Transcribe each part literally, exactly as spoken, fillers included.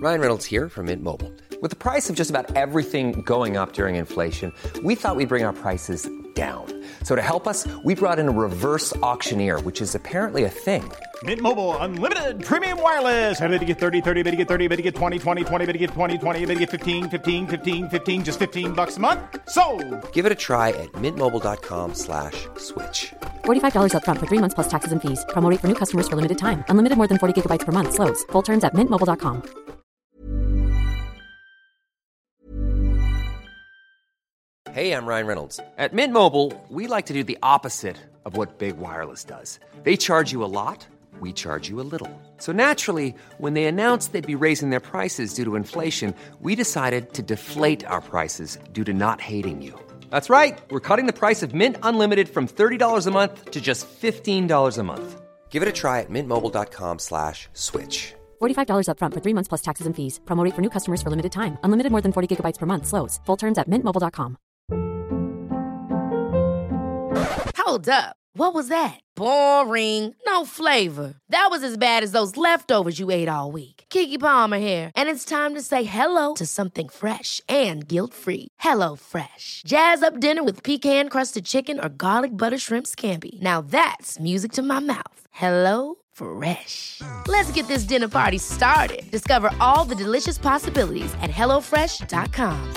Ryan Reynolds here from Mint Mobile. With the price of just about everything going up during inflation, we thought we'd bring our prices down. So to help us, we brought in a reverse auctioneer, which is apparently a thing. Mint Mobile Unlimited Premium Wireless. How to get thirty, thirty, how to get thirty, how to get twenty, twenty, twenty, how to get twenty, twenty, how to get fifteen, fifteen, fifteen, fifteen, just fifteen bucks a month? Sold! Give it a try at mintmobile.com slash switch. forty-five dollars up front for three months plus taxes and fees. Promo rate for new customers for limited time. Unlimited more than forty gigabytes per month. Slows full terms at mint mobile dot com. Hey, I'm Ryan Reynolds. At Mint Mobile, we like to do the opposite of what Big Wireless does. They charge you a lot, we charge you a little. So naturally, when they announced they'd be raising their prices due to inflation, we decided to deflate our prices due to not hating you. That's right. We're cutting the price of Mint Unlimited from thirty dollars a month to just fifteen dollars a month. Give it a try at mintmobile.com slash switch. forty-five dollars up front for three months plus taxes and fees. Promo rate for new customers for limited time. Unlimited more than forty gigabytes per month. Slows full terms at mint mobile dot com. Hold up. What was that? Boring. No flavor. That was as bad as those leftovers you ate all week. Keke Palmer here, and it's time to say hello to something fresh and guilt-free. Hello Fresh. Jazz up dinner with pecan-crusted chicken or garlic butter shrimp scampi. Now that's music to my mouth. Hello Fresh. Let's get this dinner party started. Discover all the delicious possibilities at hello fresh dot com.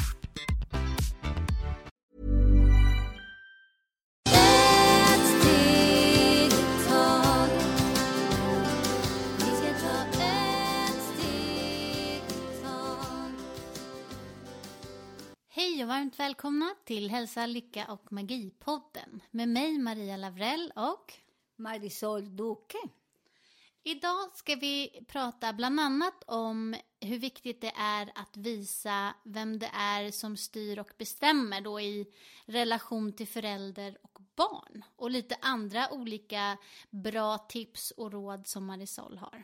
Hej och varmt välkomna till Hälsa, Lycka och Magi-podden med mig Maria Lavrell och Marisol Duque. Idag ska vi prata bland annat om hur viktigt det är att visa vem det är som styr och bestämmer då i relation till förälder och barn. Och lite andra olika bra tips och råd som Marisol har.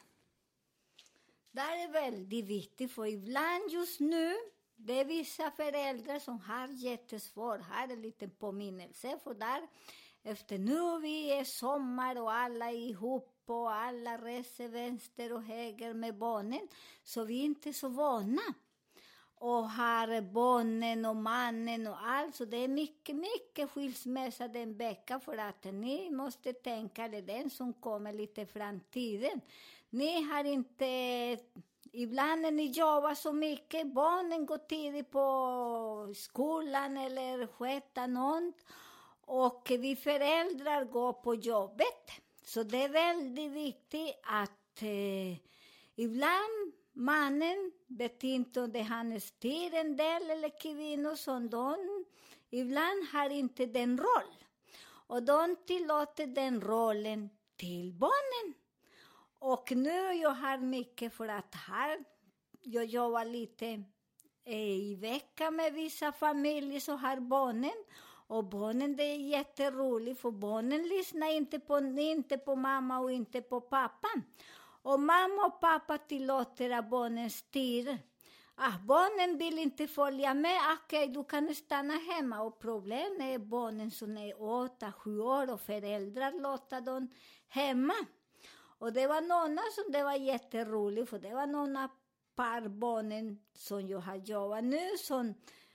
Det är väldigt viktigt för ibland just nu det är vissa föräldrar som har jättesvårt. Här är lite påminnelse för där. Efter nu vi är sommar och alla är ihop och alla reser vänster och höger med barnen. Så vi är inte så vana. Och har barnen och mannen och allt. Så det är mycket, mycket skilsmässa den veckan. För att ni måste tänka det den som kommer lite framtiden. Ni har inte... Ibland när ni jobbar så mycket, barnen går tidigt på skolan eller sköter något. Och vi föräldrar går på jobbet. Så det är väldigt viktigt att eh, ibland mannen vet inte om det han styr en del eller kvinnor som de ibland har inte den roll. Och de tillåter den rollen till barnen. Och nu jag har mycket för att här, jag jobbar lite eh, i veckan med vissa familjer så har barnen. Och barnen det är jätteroligt för barnen lyssnar inte på, inte på mamma och inte på pappan. Och mamma och pappa tillåter att barnen styr. Ah, barnen vill inte följa med, okej okay, du kan stanna hemma. Och problemet är barnen som är åtta, sju år och föräldrar låter dem hemma. Och det var några som det var jätteroligt för det var några par barnen som jag har jobbat nu som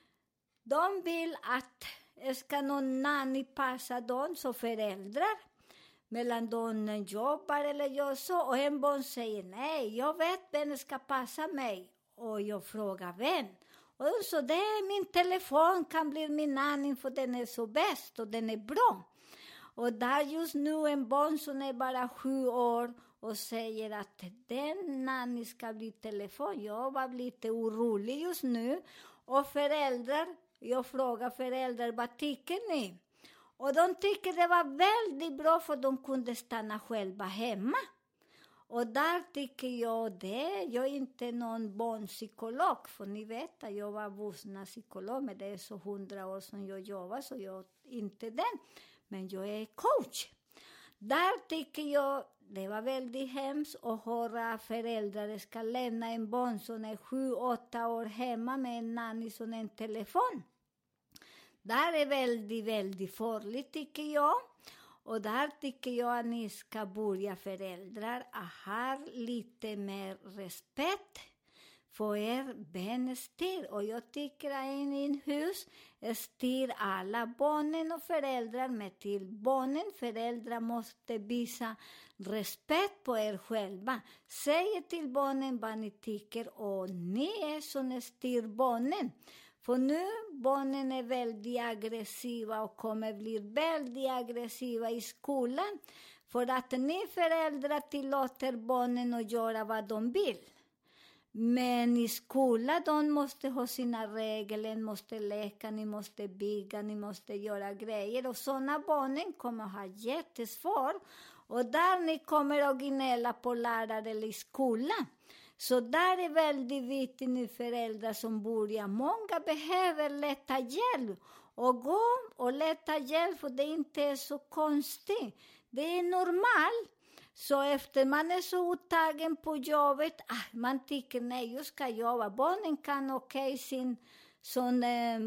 de vill att ska någon nanny passa dem som föräldrar mellan de jobbar eller gör så och en barn säger nej, jag vet vem ska passa mig och jag frågar vem och de så det är min telefon kan bli min nanny för den är så bäst och den är bra. Och där just nu en barn som är bara sju år och säger att den nanny ska bli telefon. Jag var lite orolig just nu. Och föräldrar, jag frågar föräldrar, vad tycker ni? Och de tycker det var väldigt bra för de kunde stanna själva hemma. Och där tycker jag det. Jag är inte någon barnpsykolog. För ni vet att jag var vuxna psykolog. Men det är så hundra år som jag jobbar så jag är inte den. Men jag är coach. Där tycker jag det var väldigt hemskt att höra föräldrar ska lämna en barn som är sju, åtta år hemma med en nanny som en telefon. Där är väldigt, väldigt farligt tycker jag. Och där tycker jag att ni ska börja föräldrar att ha lite mer respekt få er ben styr. Och jag tycker att i en hus styr alla barnen och föräldrar med till barnen. Föräldrar måste visa respekt på er själva. Säg till barnen vad ni tycker och ni är som styr barnen. För nu barnen är väldigt aggressiva och kommer bli väldigt aggressiva i skolan. För att ni föräldrar tillåter barnen att göra vad de vill. Men i skolan, de måste ha sina regler, ni måste leka, ni måste bygga, ni måste göra grejer. Och sådana barnen kommer att ha jättesvårt. Och där ni kommer att gnälla på lärare eller i skolan. Så där är väldigt viktigt nu föräldrar som börjar. Många behöver leta hjälp. Och gå och leta hjälp, för det inte är så konstigt. Det är normalt. Så efter man är så uttagen på jobbet, ah, man tycker nej, jag ska jobba. Barnen kan okej okay, sin, som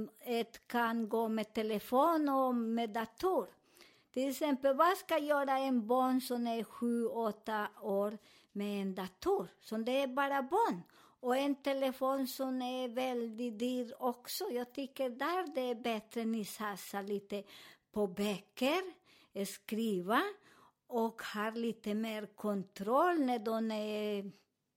ett kan gå med telefon och med dator. Till exempel, vad ska göra en barn som är sju, åtta år med en dator? Så det är bara barn. Och en telefon som är väldigt dyr också. Jag tycker där det är bättre ni satsar lite på böcker, skriva. Och har lite mer kontroll när de är,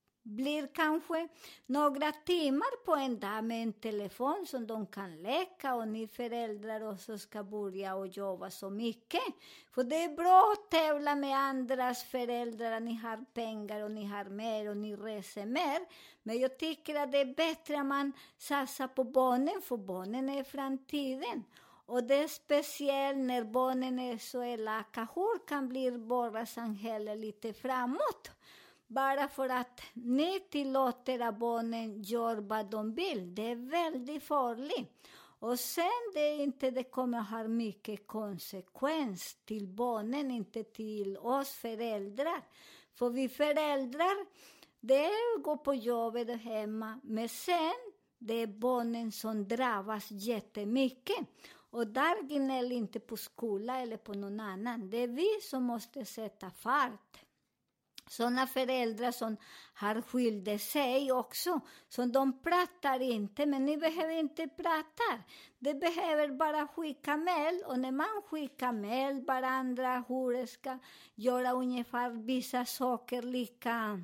blir kanske några timmar på en dag med en telefon som de kan leka. Och ni föräldrar också ska börja och jobba så mycket. För det är bra att tävla med andras föräldrar. Ni har pengar och ni har mer och ni reser mer. Men jag tycker att det är bättre att man satsar på barnen. För barnen är framtiden. Och det är speciellt när barnen är så elaka. Hur kan bli våra samhälle lite framåt? Bara för att ni tillåter att barnen gör vad de vill. Det är väldigt farligt. Och sen det är inte det kommer ha mycket konsekvens till barnen, inte till oss föräldrar. För vi föräldrar, det är att gå på jobbet och hemma. Men sen det är barnen som drabbas jättemycket. Och där gnäller inte på skola eller på någon annan. Det är vi som måste sätta fart. Sådana föräldrar som har skilde sig också. Så de pratar inte, men ni behöver inte prata. Det behöver bara skicka mejl. Och när man skickar mejl, varandra hur det ska göra ungefär vissa saker lika,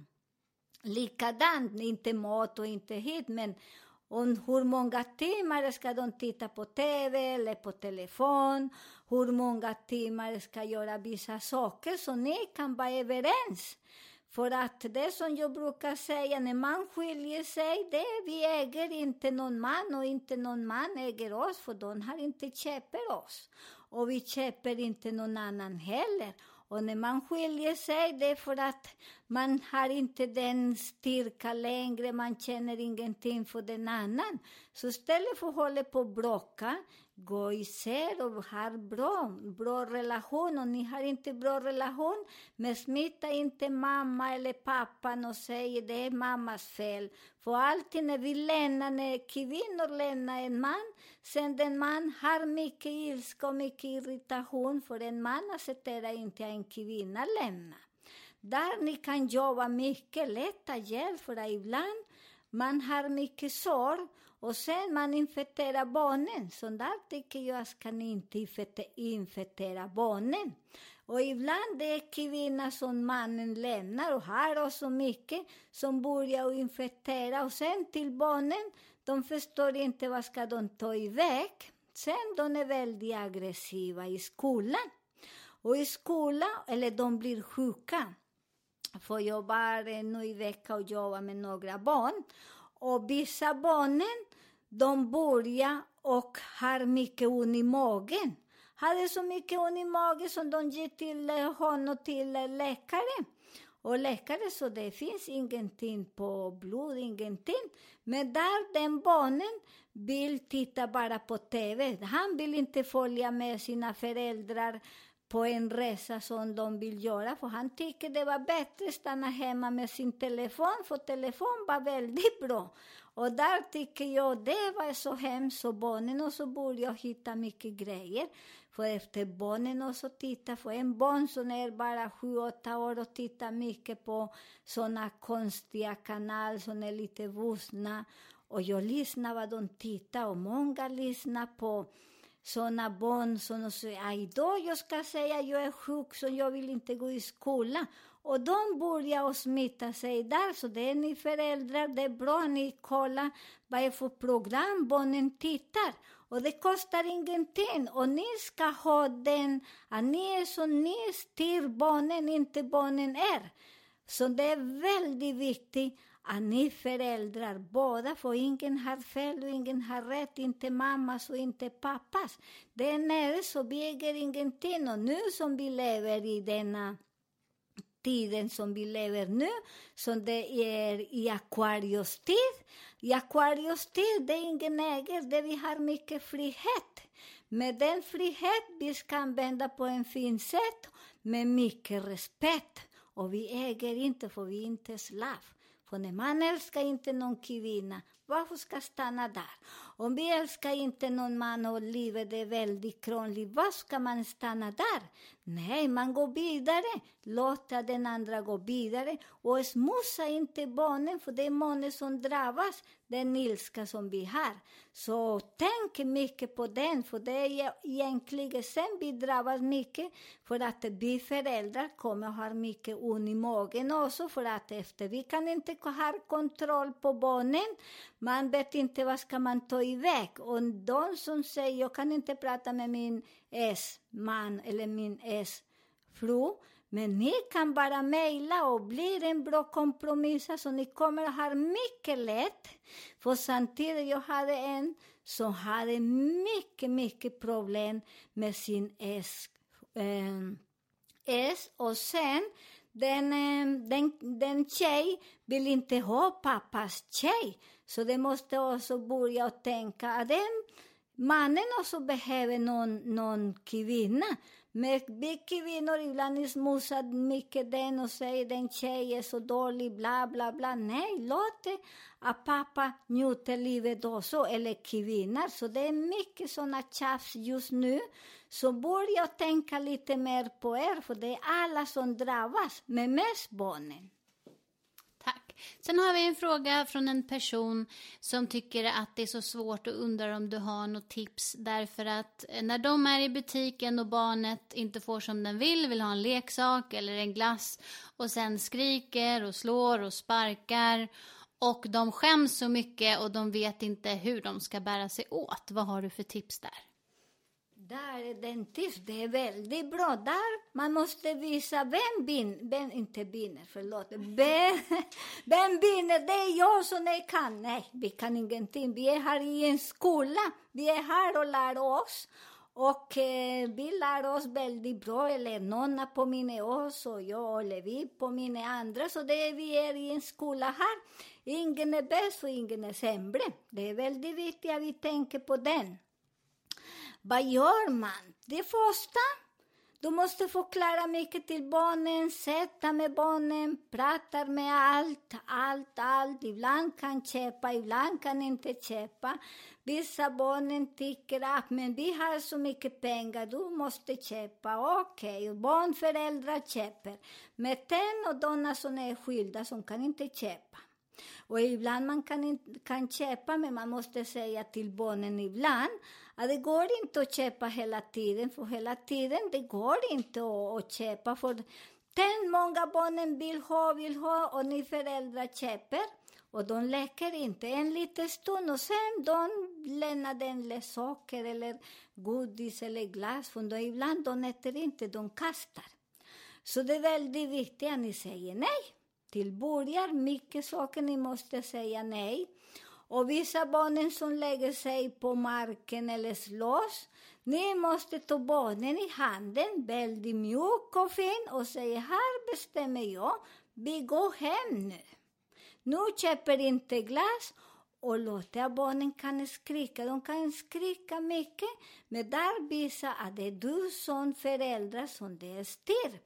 likadant. Inte mat och inte hit, men och hur många timmar ska de titta på tv eller på telefon. Hur många timmar ska göra vissa saker så ni kan vara överens. För att det som jag brukar säga, när man skiljer sig, det är vi äger inte någon man och inte någon man äger oss. För de har inte köper oss. Och vi köper inte någon annan heller. Och när man skiljer sig, det är för att man har inte den styrka längre, man känner ingenting för den annan. Så istället för att hålla på och bråka, gå isär och ha bra, bra relation. Och ni har inte bra relation, men smitta inte mamma eller pappan och säger det är mammas fel. För alltid när vi lämnar, när kvinnor lämnar en man, sen den man har mycket ilska och mycket irritation. För en man accepterar inte en kvinna lämna. Där ni kan jobba mycket, leta hjälp för att ibland man har mycket sorg. Och sen man infekterar barnen. Så där tycker jag ska ni inte infektera barnen. Och ibland det är kvinnor som mannen lämnar och har så mycket som börjar infektera. Och sen till barnen, de förstår inte vad ska de ta iväg. Sen de är väldigt aggressiva i skolan. Och i skolan, eller de blir sjuka. För jag bara nu i vecka och jobba med några barn. Och vissa barnen, de börjar och har mycket ont i magen. Hade så mycket ont i magen som de gick till honom till läkare. Och läkare så det finns ingenting på blod, ingenting. Men där den barnen vill titta bara på tv. Han vill inte följa med sina föräldrar på en resa som de vill göra. För han tycker det var bättre att stanna hemma med sin telefon. För telefon var väldigt bra. Och där tycker jag det var så hemskt. Så barnen och så borde jag hitta mycket grejer. För efter barnen och så titta för en barn som är bara sju, åtta år och tittar mycket på sådana konstiga kanaler som är lite vuxna. Och jag lyssnar vad de tittar och många lyssnar på sådana barn som säger, idag jag ska säga jag är sjuk så jag vill inte gå i skolan. Och de börjar att smitta sig där, så det är ni föräldrar, det är bra ni kollar vad är för program barnen tittar. Och det kostar ingenting, och ni ska ha den, att ni är så ni styr barnen, inte barnen är. Så det är väldigt viktigt att ni föräldrar båda, för ingen har fel och ingen har rätt, inte mammas och inte pappas. Det är nere så väger ingenting, och nu som vi lever i denna tiden som vi lever nu, som det är i Aquarius tid. I Aquarius tid, det är ingen äger, det vi har mycket frihet. Med den frihet vi ska använda på en fin sätt, med mycket respekt. Och vi äger inte, för vi är inte slav. För när man älskar inte någon kvinna, varför ska stanna där? Om vi älskar inte någon man och livet är väldigt krångligt, varför ska man stanna där? Nej, man går vidare. Låta den andra gå vidare. Och smussa inte barnen, för det är många som drabbas. Den ilska som vi har. Så tänk mycket på den, för det är egentligen sen vi drabbas mycket. För att vi föräldrar kommer att ha mycket ont i magen också. För att efter vi kan inte ha kontroll på barnen. Man vet inte vad ska man ta iväg. Och de som säger, jag kan inte prata med min S-man eller min S-fru. Men ni kan bara mejla och bli en bra kompromiss, så ni kommer att ha mycket lätt. För samtidigt jag hade en som hade mycket, mycket problem med sin S. Eh, S och sen den, eh, den, den tjej vill inte ha pappas tjej. Så det måste också börja tänka att den mannen också behöver någon, någon kvinna. Men vi kvinnor ibland smussar mycket den och säger den tjej är så dålig, bla bla bla. Nej, låt det att pappa njuter livet också, eller kvinnor. Så det är mycket sådana tjafs just nu. Så börja tänka lite mer på er, för det är alla som drabbas, med mest barnen. Tack. Sen har vi en fråga från en person som tycker att det är så svårt och undrar om du har något tips. Därför att när de är i butiken och barnet inte får som den vill, vill ha en leksak eller en glass och sen skriker och slår och sparkar och de skäms så mycket och de vet inte hur de ska bära sig åt. Vad har du för tips där? Där är den tips, det är väldigt bra. Där man måste visa vem bin, vem inte binner, förlåt. Vem, vem binner, det är jag som jag kan. Nej, vi kan ingenting. Vi är här i en skola. Vi är här och lär oss. Och eh, vi lär oss väldigt bra. Eller någon på mina oss och jag eller vi på mina andra. Så det är, vi är i en skola här. Ingen är bäst och ingen är sämre. Det är väldigt viktigt att vi tänker på den. Vad gör man? Det första, du måste förklara mycket till barnen, sätta med barnen, prata med allt, allt, allt. Ibland kan köpa, ibland kan inte köpa. Vissa barnen tycker att men vi har så mycket pengar, du måste köpa. Okej, okay. Barnföräldrar köper. Men den och donna som är skilda som kan inte köpa. Och ibland man kan, inte, kan köpa, men man måste säga till barnen ibland att det går inte att köpa hela tiden. För hela tiden det går inte att, att köpa. För den många barnen vill ha, vill ha och ni föräldrar köper. Och de läker inte en liten stund och sen de lämnar den leksaker eller godis eller glass. För de, ibland de äter inte, de kastar. Så det är väldigt viktigt att ni säger nej. Till början, mycket saker ni måste säga nej. Och vissa barnen som lägger sig på marken eller slåss, ni måste ta barnen i handen, väldigt mjuk och fin, och säga här bestämmer jag, vi går hem nu. Nu köper inte glass och låter barnen kan skrika. De kan skrika mycket, men där visar att det är du som förälder som det styr.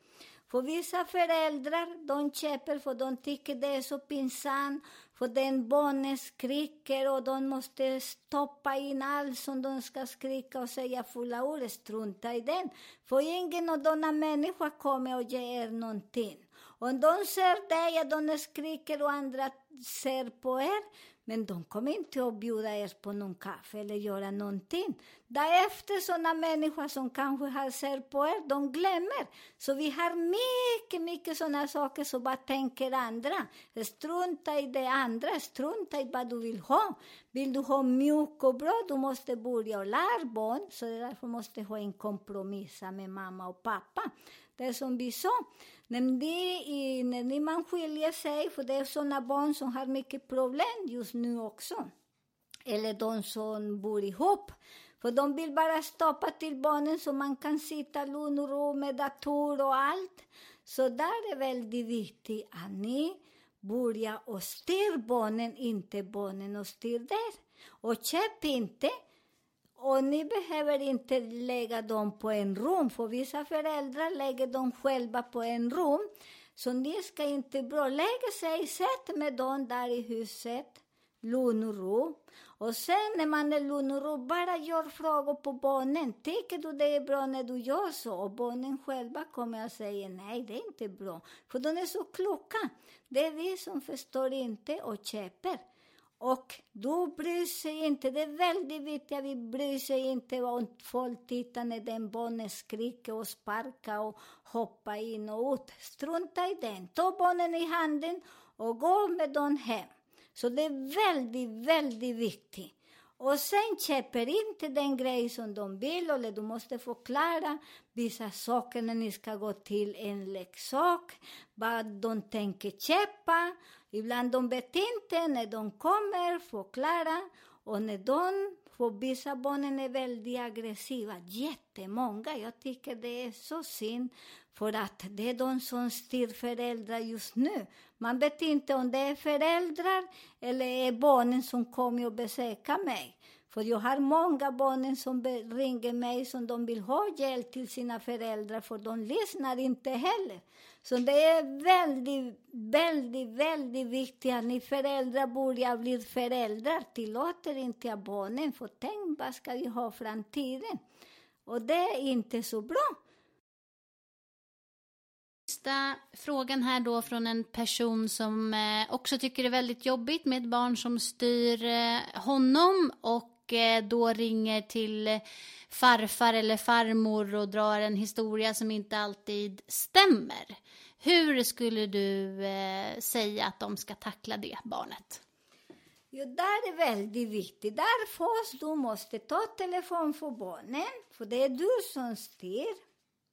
För vissa föräldrar, de köper för de tycker det är så pinsamt. För den barnen skriker och de måste stoppa in allt som de ska skrika och säga fulla ord. Strunta i den. För ingen av de människor kommer och ger er någonting. Om de ser dig att de skriker och andra ser på er. Men de kommer inte att bjuda er på någon kaffe eller göra någonting. Därefter sådana människor som kanske har sett på er, de glömmer. Så vi har mycket, mycket sådana saker som bara tänker andra. Strunta i det andra, strunta i vad du vill ha. Vill du ha mjuk och bra, du måste börja och lära barn. Så därför måste du ha en kompromiss med mamma och pappa. Det är som vi sa. När, ni, när ni man skiljer sig, för det är sådana barn som har mycket problem just nu också. Eller de som bor ihop. För de vill bara stoppa till barnen så man kan sitta lugn och ro med dator och allt. Så där är väldigt viktigt att ni börjar och styr barnen, inte barnen och styr där. Och köp inte. Och ni behöver inte lägga dem på en rum. För vissa föräldrar lägger dem själva på en rum. Så ni ska inte bra lägga sig. Sätt med dem där i huset. Lugn och ro. Och sen när man är lugn och ro. Bara gör frågor på barnen. Tycker du det är bra när du gör så? Och barnen själva kommer att säga nej, det är inte bra. För de är så kloka. Det är vi som förstår inte och köper. Och då bryr sig inte, det är väldigt viktigt att vi bryr sig inte om folk tittar när den barnen skriker och sparkar och hoppar in och ut. Strunta i den, ta barnen i handen och gå med dem hem. Så det är väldigt, väldigt viktigt. Och sen köper inte den grej som de vill, eller du måste förklara vissa saker när ni ska gå till en leksak, vad de tänker köpa. Ibland de vet inte när de kommer, förklara. Och när de, för vissa barnen är väldigt aggressiva, jättemånga. Jag tycker det är så synd, för att det är de som styr föräldrar just nu. Man vet inte om det är föräldrar eller är barnen som kommer och besöker mig. För jag har många barnen som ringer mig som de vill ha hjälp till sina föräldrar, för de lyssnar inte heller. Så det är väldigt, väldigt, väldigt viktigt att ni föräldrar börjar bli föräldrar. Tillåter inte att barnen, för tänk vad ska vi ha framtiden. Och det är inte så bra. Sista frågan här då från en person som eh, också tycker det är väldigt jobbigt med ett barn som styr eh, honom och eh, då ringer till farfar eller farmor och drar en historia som inte alltid stämmer. Hur skulle du eh, säga att de ska tackla det barnet? Jo, det är väldigt viktigt. Därför du måste ta telefon för barnen, för det är du som styr.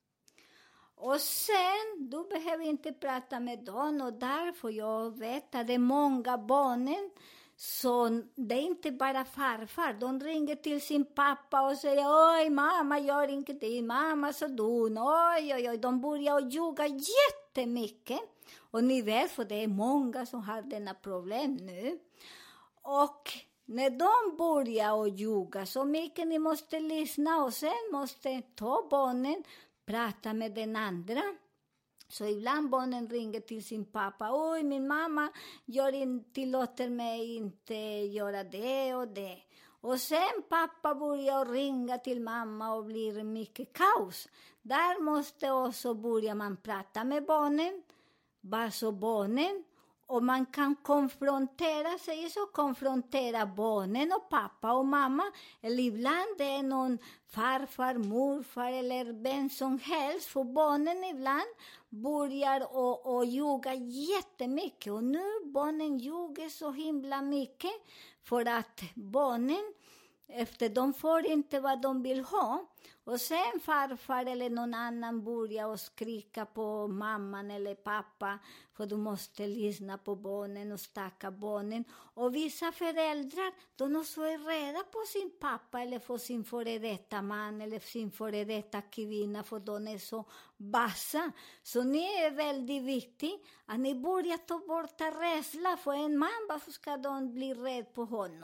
Och sen, du behöver inte prata med dem, och därför jag vet att det är många barnen. Så det är inte bara farfar. De ringer till sin pappa och säger, oj mamma, jag ringer till mamma så dun. Oj, oj, oj. De börjar ljuga jättemycket. Och ni vet, för det är många som har denna problem nu. Och när de börjar ljuga så mycket, ni måste lyssna och sen måste ta barnen, prata med den andra. Så ibland barnen ringer till sin pappa. Oj, min mamma gör in, tillåter mig inte göra det och det. Och sen pappa börjar ringa till mamma och blir mycket kaos. Där måste också börja man prata med barnen. Bara så barnen. Och man kan konfrontera sig, så konfrontera barnen och pappa och mamma. Eller ibland det är någon farfar, morfar eller vem som helst. För barnen ibland börjar och, och ljuga jättemycket. Och nu barnen ljuger så himla mycket. För att barnen, efter de får inte vad de vill ha. Och sen farfar eller någon annan börjar och skrika på mamman eller pappa. För du måste lyssna på barnen och stacka barnen. Och vissa föräldrar, de också är rädda på sin pappa eller för sin före detta man eller sin före detta kvinna. För de är så bassa. Så ni är väldigt viktigt att ni börjar ta bort rädsla för en man. Varför ska de bli rädd på honom?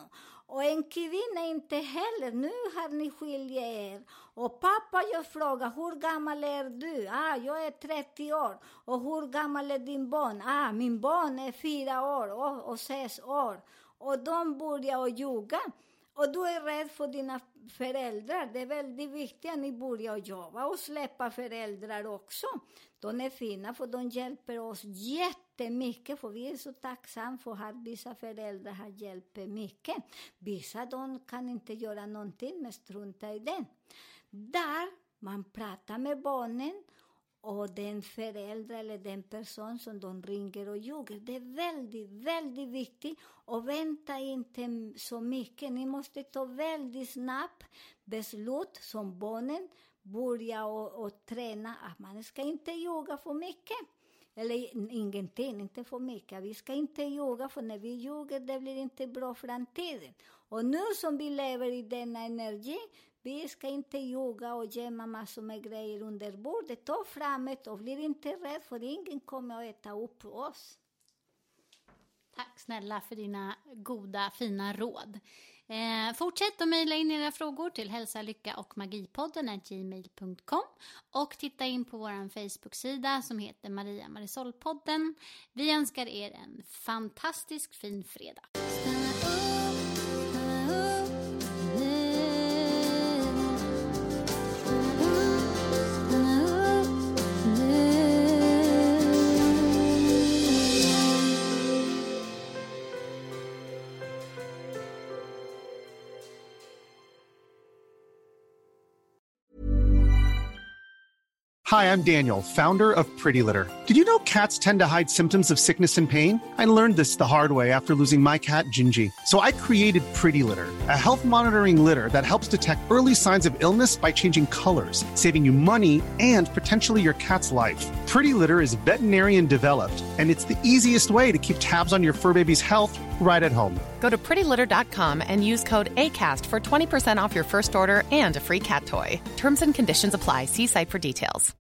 Och en kvinna inte heller. Nu har ni skiljt er. Och pappa, jag frågar, hur gammal är du? Ah, jag är trettio år. Och hur gammal är din barn? Ah, min barn är fyra år och, och sex år. Och de börjar att ljuga. Och du är rädd för dina föräldrar. Det är väldigt viktigt att ni börjar jobba och släppa föräldrar också. De är fina för de hjälper oss jättemycket. För vi är så tacksamma för att vissa föräldrar har hjälpt mycket. Vissa de kan inte göra någonting med strunta i den. Där man pratar med barnen. Och den förälder eller den person som de ringer och ljuger. Det är väldigt, väldigt viktigt. Och vänta inte så mycket. Ni måste ta väldigt snabbt beslut som barnen börjar och, och träna. Att man ska inte ljuga för mycket. Eller ingenting, inte för mycket. Vi ska inte ljuga, för när vi ljuger det blir inte bra framtiden. Och nu som vi lever i denna energi. Vi ska inte ljuga och gömma massor med grejer under bordet. Ta fram det och blir inte rädd, för ingen kommer att äta upp oss. Tack snälla för dina goda, fina råd. Eh, fortsätt att mejla in era frågor till hälsa, lycka och magipodden at gmail punkt com. Och titta in på vår Facebook-sida som heter Maria Marisol-podden. Vi önskar er en fantastisk fin fredag. Hi, I'm Daniel, founder of Pretty Litter. Did you know cats tend to hide symptoms of sickness and pain? I learned this the hard way after losing my cat, Gingy. So I created Pretty Litter, a health monitoring litter that helps detect early signs of illness by changing colors, saving you money and potentially your cat's life. Pretty Litter is veterinarian developed, and it's the easiest way to keep tabs on your fur baby's health right at home. Go to pretty litter dot com and use code ACAST for twenty percent off your first order and a free cat toy. Terms and conditions apply. See site for details.